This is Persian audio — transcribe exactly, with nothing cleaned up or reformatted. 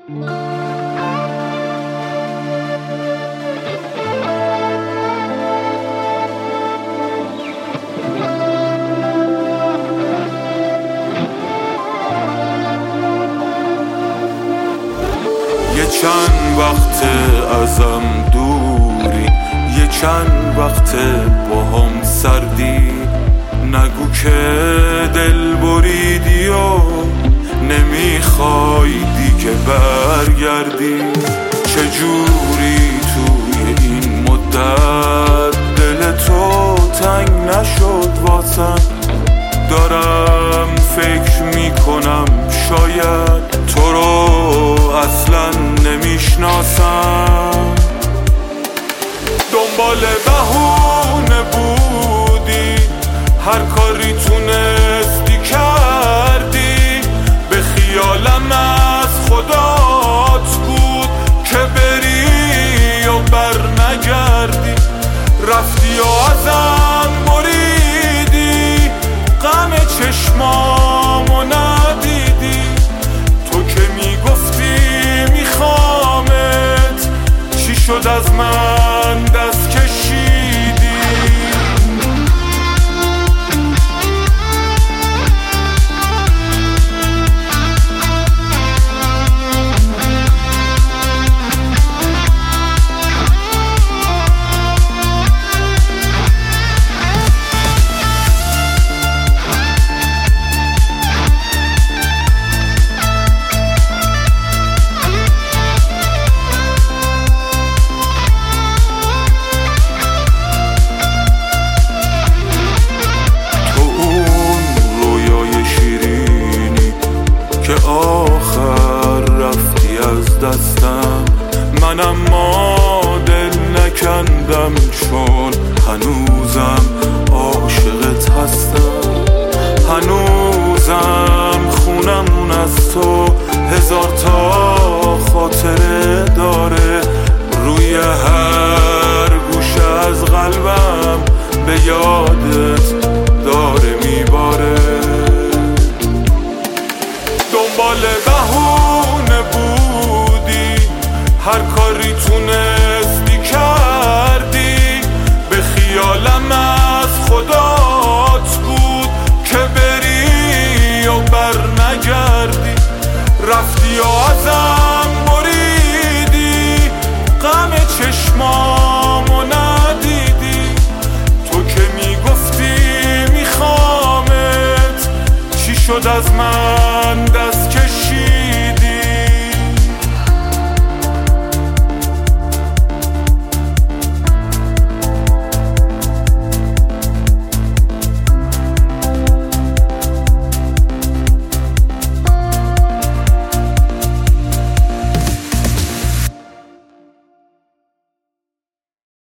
یه چند وقت ازم دوری، یه چند وقت با هم سردی، نگو که دل بریدی و نمیخوای دیگه برگردی. چجوری توی این مدت دل تو تنگ نشد واسم؟ دارم فکر میکنم شاید تو رو اصلا نمیشناسم. دنبال بهونه بودی، هر کاری تونستی کردی، به خیالم از خدات بود که بری و بر نگردی. رفتی و ازم بریدی، غم چشمامو ندیدی. تو که میگفتی میخوامت، چی شد از من دست کشیدی؟ که آخر رفتی از دستم، من اما دل نکندم چون هنوزم عاشقت هستم. هنوزم خونمون از تو هزار تا خاطره داره، روی هر گوشه از قلبم به یادت داره میباره. دنبال بهونه بودی، هر کاری تونستی کردی، به خیالم از خدات بود که بری و بر نگردی. رفتی و ازم بریدی، غم چشمامو ندیدی. تو که میگفتی میخوامت، چی شد از من